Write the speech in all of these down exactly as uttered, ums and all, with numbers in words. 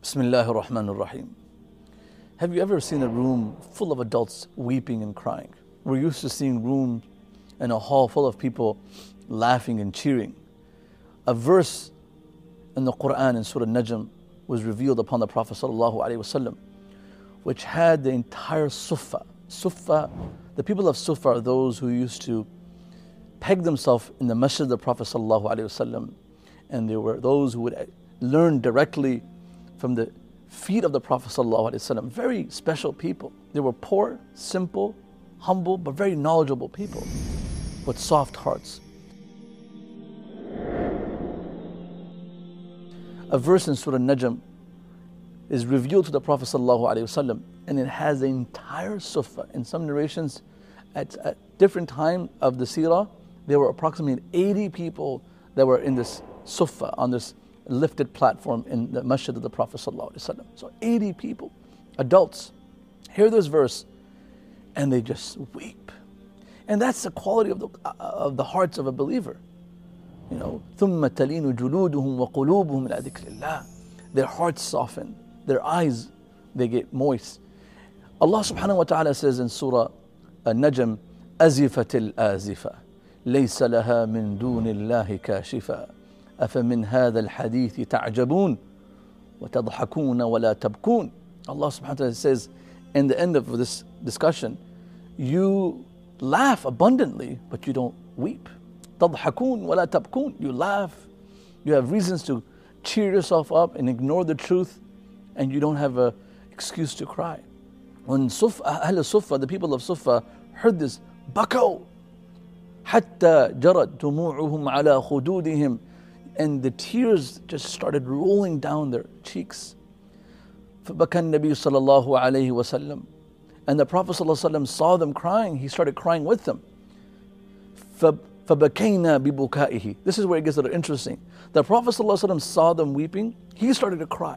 Bismillah ar-Rahman ar-Rahim. Have you ever seen a room full of adults weeping and crying? We're used to seeing rooms in a hall full of people laughing and cheering. A verse in the Quran in Surah Najm was revealed upon the Prophet ﷺ, which had the entire Sufa. Sufa, the people of Sufa are those who used to peg themselves in the masjid of the Prophet ﷺ, and they were those who would learn directly from the feet of the Prophet ﷺ. Very special people. They were poor, simple, humble, but very knowledgeable people with soft hearts. A verse in Surah Najm is revealed to the Prophet ﷺ, and it has the entire Sufa. In some narrations, at a different time of the seerah, there were approximately eighty people that were in this Sufa, on this lifted platform in the masjid of the Prophet ﷺ. So eighty people, adults, hear this verse and they just weep. And that's the quality of the, uh, of the hearts of a believer. You know, ثُمَّ تَلِينُ جُلُودُهُمْ وَقُلُوبُهُمْ إِلَىٰ ذِكْرِ اللَّهِ. Their hearts soften, their eyes, they get moist. Allah subhanahu wa ta'ala says in Surah An-Najm, أَزِفَتِ الْآزِفَةِ لَيْسَ لَهَا مِن دُونِ اللَّهِ كَاشِفًا أَفَمِنْ هَذَا الْحَدِيثِ تَعْجَبُونَ وَتَضْحَكُونَ وَلَا تَبْكُونَ. Allah subhanahu wa ta'ala says in the end of this discussion, you laugh abundantly, but you don't weep. تَضْحَكُونَ وَلَا تَبْكُونَ. You laugh, you have reasons to cheer yourself up and ignore the truth, and you don't have an excuse to cry. When Sufa, Ahl Sufa, the people of Sufa, heard this, بَكَوْا حَتَّى جَرَتْ دُمُوعُهُمْ عَلَى خُدُودِهِمْ, and the tears just started rolling down their cheeks. فَبَكَى النَّبِيُّ صَلَى اللَّهُ عَلَيْهِ وَسَلَّمَ, and the Prophet ﷺ saw them crying, he started crying with them. فَبَكَيْنَا بِبُكَائِهِ. This is where it gets a little interesting. The Prophet ﷺ saw them weeping, he started to cry.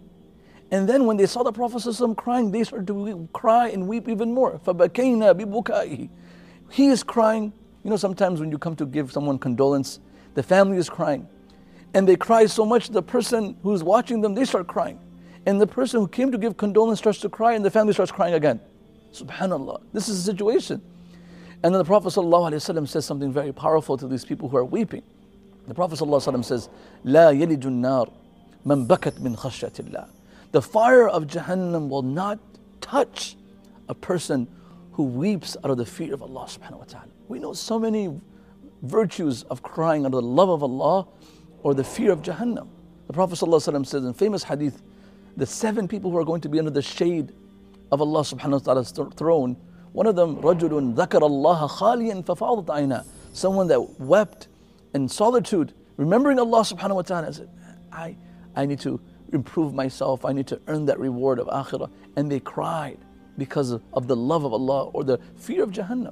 And then when they saw the Prophet ﷺ crying, they started to weep, cry and weep even more. فَبَكَيْنَا بِبُكَائِهِ. He is crying. You know, sometimes when you come to give someone condolence, the family is crying. And they cry so much, the person who's watching them, they start crying. And the person who came to give condolence starts to cry, and the family starts crying again. Subhanallah. This is the situation. And then the Prophet ﷺ says something very powerful to these people who are weeping. The Prophet ﷺ says, لا يلج النار من بكت من خشية الله. The fire of Jahannam will not touch a person who weeps out of the fear of Allah subhanahu wa ta'ala. We know so many virtues of crying out of the love of Allah or the fear of Jahannam. The Prophet ﷺ says in famous hadith, the seven people who are going to be under the shade of Allah subhanahu wa ta'ala's throne, one of them, رَجُلٌ ذَكَرَ اللَّهَ خَالِيًا فَفَاضَتْ عَيْنَاهُ. Someone that wept in solitude, remembering Allah subhanahu wa ta'ala, and said, I, I need to improve myself, I need to earn that reward of akhirah. And they cried because of, of the love of Allah or the fear of Jahannam.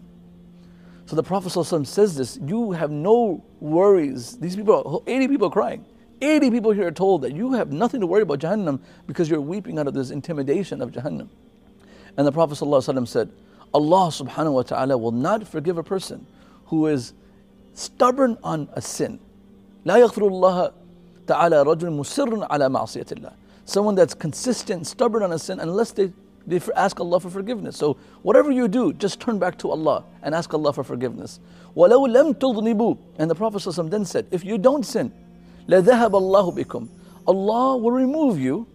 So the Prophet ﷺ says this, you have no worries. These people, eighty people are crying. eighty people here are told that you have nothing to worry about Jahannam because you're weeping out of this intimidation of Jahannam. And the Prophet ﷺ said, Allah subhanahu wa ta'ala will not forgive a person who is stubborn on a sin. لا يغفر الله تعالى رجل مصر على معصية الله. Someone that's consistent, stubborn on a sin, unless they, they ask Allah for forgiveness. So whatever you do, just turn back to Allah and ask Allah for forgiveness. وَلَوْ لَمْ تُذْنِبُوا. And the Prophet ﷺ then said, if you don't sin, لَذَهَبَ اللَّهُ بِكُمْ. Allah will remove you,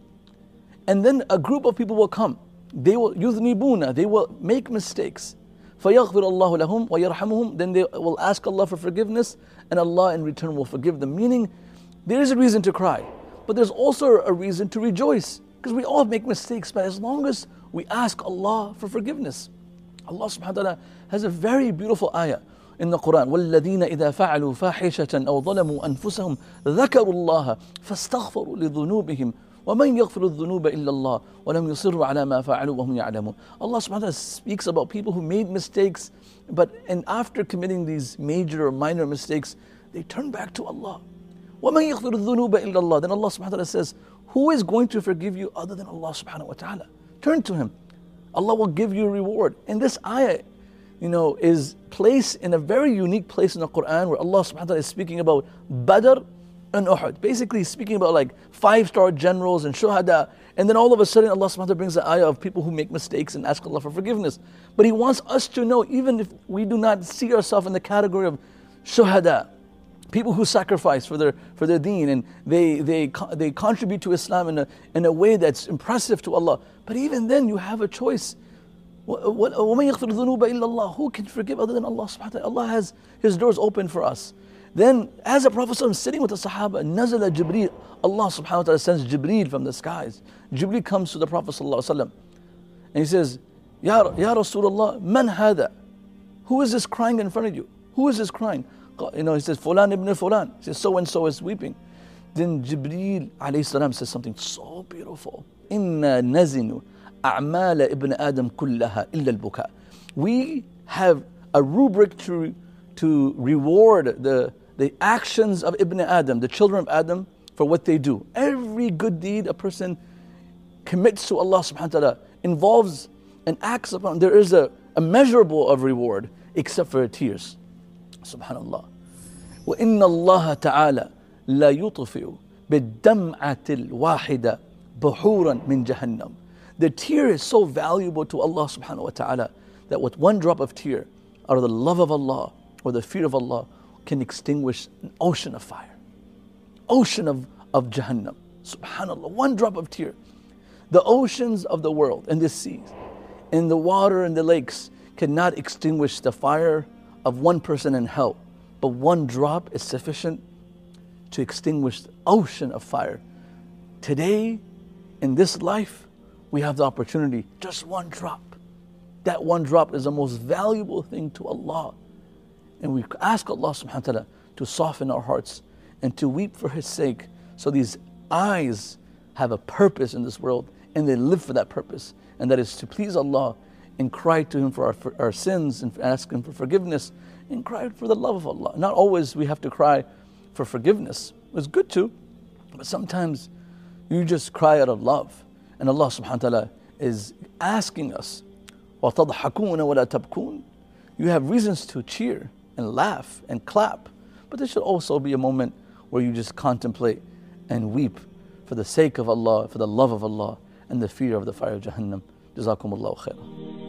and then a group of people will come. They will يُذْنِبُونَ, they will make mistakes. فَيَغْفِرُ اللَّهُ لَهُمْ وَيَرْحَمُهُمْ. Then they will ask Allah for forgiveness, and Allah in return will forgive them. Meaning, there is a reason to cry, but there's also a reason to rejoice, because we all make mistakes, but as long as we ask Allah for forgiveness. Allah subhanahu wa ta'ala has a very beautiful ayah in the Quran. وَالَّذِينَ إِذَا فَعَلُوا فَاحِشَةً أَوْ ظَلَمُوا أَنفُسَهُمْ ذَكَرُوا اللَّهَ فَاسْتَغْفَرُوا لِذُنُوبِهِمْ وَمَنْ يَغْفِرُ الذُّنُوبَ إِلَّا اللَّهُ وَلَمْ يُصِرُّوا عَلَى مَا فَعَلُوا وَهُمْ يَعْلَمُونَ. Allah subhanahu wa ta'ala speaks about people who made mistakes, but and after committing these major or minor mistakes, they turn back to Allah. وَمَنْ يَغْفِرُ الذُّنُوبَ إِلَّا اللَّهُ. Then Allah subhanahu wa ta'ala says, who is going to forgive you other than Allah subhanahu wa ta'ala? Turn to Him. Allah will give you a reward. And this ayah, you know, is placed in a very unique place in the Quran where Allah subhanahu wa ta'ala is speaking about Badr in Uhud. Basically speaking about like five-star generals and shuhada. And then all of a sudden Allah subhanahu wa ta'ala brings the ayah of people who make mistakes and ask Allah for forgiveness. But He wants us to know, even if we do not see ourselves in the category of shuhada, people who sacrifice for their for their deen and they they they contribute to Islam in a in a way that's impressive to Allah. But even then you have a choice. وَمَنْ يَغْفِرُ الذُّنُوبَ إِلَّا اللَّهُ. Who can forgive other than Allah subhanahu wa ta'ala? Allah has His doors open for us. Then as the Prophet is sitting with the Sahaba, نَزَلَ Jibreel, Allah subhanahu wa ta'ala sends Jibreel from the skies. Jibreel comes to the Prophet and he says, Ya, Ya Rasulullah, man hada? Who is this crying in front of you? Who is this crying? You know, he says, Fulan ibn Fulan. He says, so and so is weeping. Then Jibreel alayhi salam says something so beautiful. Inna nazinu a'mala ibn Adam kullaha illa al-buka. We have a rubric to, to reward the, the actions of Ibn Adam, the children of Adam, for what they do. Every good deed a person commits to Allah subhanahu wa ta'ala involves and acts upon, there is a, a measurable of reward except for tears. Subhanallah. وَإِنَّ اللَّهَ تَعَالَى لَا يُطْفِئُ بِالدَّمْعَةِ الْوَاحِدَةِ بُحُورًا مِنْ جَهَنَّمْ. The tear is so valuable to Allah subhanahu wa ta'ala that with one drop of tear, out of the love of Allah or the fear of Allah, can extinguish an ocean of fire. Ocean of, of Jahannam. Subhanallah. One drop of tear. The oceans of the world and the seas and the water and the lakes cannot extinguish the fire of one person in hell. But one drop is sufficient to extinguish the ocean of fire. Today, in this life, we have the opportunity, just one drop. That one drop is the most valuable thing to Allah. And we ask Allah subhanahu wa ta'ala to soften our hearts and to weep for His sake, so these eyes have a purpose in this world and they live for that purpose. And that is to please Allah and cry to Him for our, for our sins and ask Him for forgiveness and cry for the love of Allah. Not always we have to cry for forgiveness. It's good to, but sometimes you just cry out of love. And Allah subhanahu wa ta'ala is asking us, وَتَضْحَكُونَ وَلَا تَبْكُونَ. You have reasons to cheer and laugh and clap, but there should also be a moment where you just contemplate and weep for the sake of Allah, for the love of Allah and the fear of the fire of Jahannam. Jazakumullahu khairan.